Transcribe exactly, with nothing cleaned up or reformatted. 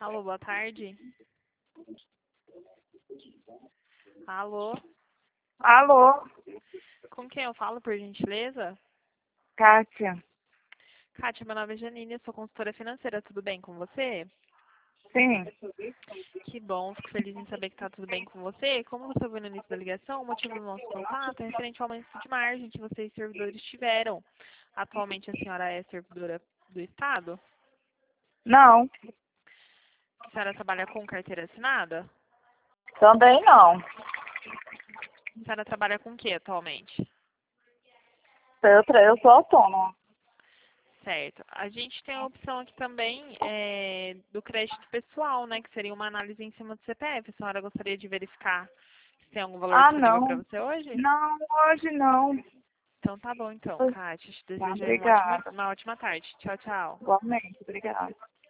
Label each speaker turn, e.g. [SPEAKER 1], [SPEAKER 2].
[SPEAKER 1] Alô, boa tarde. Alô,
[SPEAKER 2] Alô,
[SPEAKER 1] com quem eu falo, por gentileza?
[SPEAKER 2] Kátia.
[SPEAKER 1] Kátia, meu nome é Janine, eu sou consultora financeira, tudo bem com você?
[SPEAKER 2] Sim.
[SPEAKER 1] Que bom, fico feliz em saber que está tudo bem com você. Como você ouviu no início da ligação, o motivo do nosso contato é referente ao aumento de margem que vocês servidores tiveram. Atualmente a senhora é servidora do Estado?
[SPEAKER 2] Não,
[SPEAKER 1] A senhora trabalha com carteira assinada?
[SPEAKER 2] também não.
[SPEAKER 1] A senhora trabalha com o que atualmente?
[SPEAKER 2] Eu, tra- eu sou autônoma.
[SPEAKER 1] Certo. A gente tem a opção aqui também é, do crédito pessoal, né? Que seria uma análise em cima do C P F. A senhora gostaria de verificar se tem algum valor
[SPEAKER 2] Ah,
[SPEAKER 1] disponível para
[SPEAKER 2] não.
[SPEAKER 1] você hoje?
[SPEAKER 2] Não, hoje não.
[SPEAKER 1] Então tá bom então, Kátia. Te
[SPEAKER 2] Tá,
[SPEAKER 1] desejo aí uma ótima,
[SPEAKER 2] obrigada.
[SPEAKER 1] uma ótima tarde. Tchau, tchau.
[SPEAKER 2] Igualmente, obrigada.